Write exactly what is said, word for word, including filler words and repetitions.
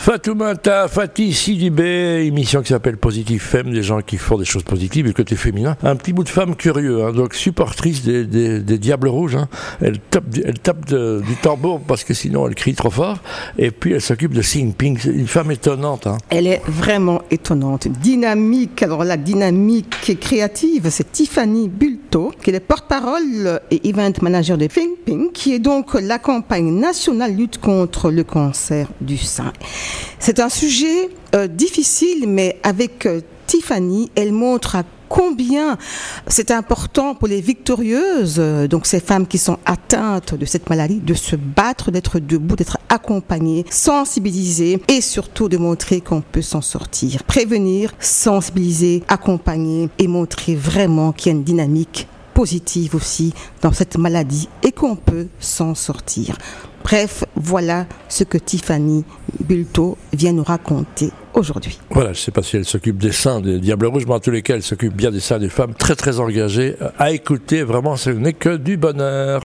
Fatoumata Fatih Sidibé, émission qui s'appelle Positive Femme, des gens qui font des choses positives, du côté féminin. Un petit bout de femme curieux, hein, donc supportrice des, des, des Diables Rouges. Hein. Elle tape, elle tape de, du tambour parce que sinon elle crie trop fort. Et puis elle s'occupe de Sing Ping. C'est une femme étonnante. Hein. Elle est vraiment étonnante, dynamique. Alors la dynamique et créative, c'est Tiffany Bulto, qui est porte-parole et event manager de Sing Ping, qui est donc la campagne nationale lutte contre le cancer du sein. C'est un sujet euh, difficile, mais avec euh, Tiffany, elle montre à combien c'est important pour les victorieuses, euh, donc ces femmes qui sont atteintes de cette maladie, de se battre, d'être debout, d'être accompagnées, sensibilisées et surtout de montrer qu'on peut s'en sortir. Prévenir, sensibiliser, accompagner et montrer vraiment qu'il y a une dynamique positive aussi dans cette maladie et qu'on peut s'en sortir. Bref, voilà ce que Tiffany Bulto vient nous raconter aujourd'hui. Voilà, je ne sais pas si elle s'occupe des seins des Diables Rouges, mais en tous les cas, elle s'occupe bien des seins des femmes très très engagées. À écouter, vraiment, ce n'est que du bonheur.